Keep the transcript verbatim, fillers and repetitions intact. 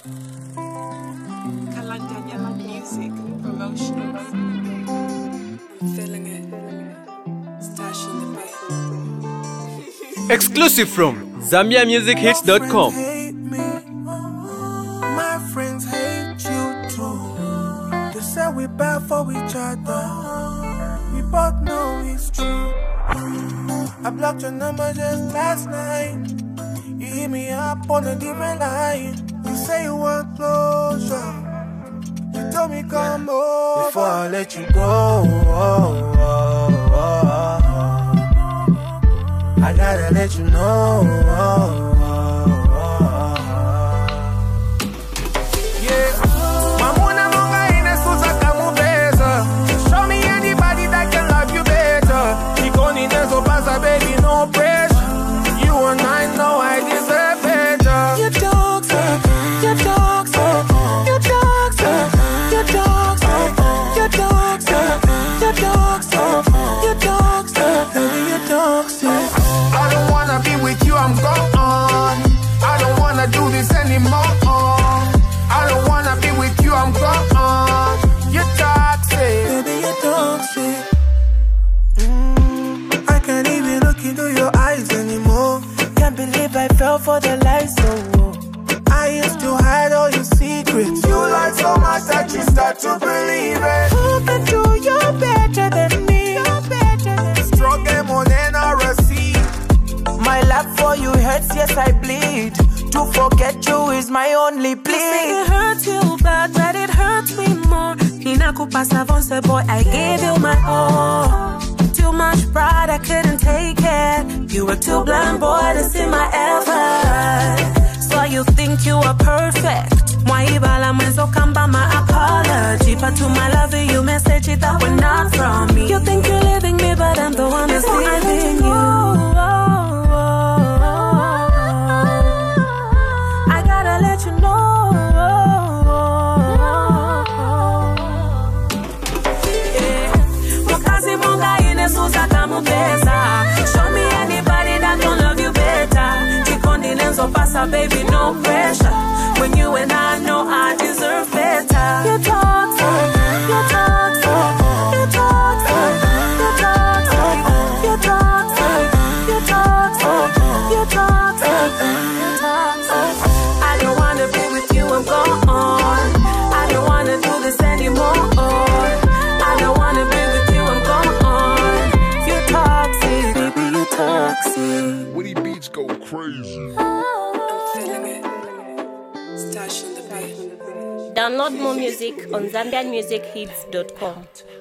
Kalandanya music promotions. I'm feeling it. Stash in the bed. Exclusive from Zambia Music Hits dot com. My friends hate you too. They say we bad for each other. We both know it's true. I blocked your number just last night. You hit me up on a different line. You say you want closure. You told me come over before I let you go. I gotta let you know. Yeah, Mamuna Monga ine susa kamubeza. Show me anybody that can love you better. Nikoni nezo pasa baby, no pressure. You and I know I deserve better. You toxic, you toxic, you toxic, you toxic, you toxic, you toxic, you toxic, baby, you toxic. I don't wanna be with you, I'm gone. I don't wanna do this anymore. I don't wanna be with you, I'm gone. You're toxic, baby, you're toxic. Mm, I can't even look into your eyes anymore. Can't believe I fell for the lies, so I used to hide all your secrets. You lied so much that you start to believe it. Open to you're better than me. You're better than me. Stronger more than I receive. My love for you hurts, yes I bleed. To forget you is my only plea. It hurts you bad, but it hurts me more. Ninakupa savonse boy, I gave you my all. Too much pride, I couldn't take it. You were too blind, boy, to see my effort. So you think you are perfect. Mwaibala mwenzo kamba my apology. But to my lover, you message it that were not from me. You think you're leaving me, but I'm the one that's leaving you. I gotta let you know. Show me anybody that don't love you better. Chikondilenzo pasa, baby, no pressure. When you and I know I deserve better. You toxic, you toxic, you toxic, you toxic, you toxic, you toxic, you toxic, you toxic. I don't wanna be with you, I'm gone. I don't wanna do this anymore. I don't wanna be with you, I'm gone. Toxic, baby, you toxic. Woody Beats go crazy. I'm feeling it. Stash in the bed. Download more music on Zambian Music Hits dot com.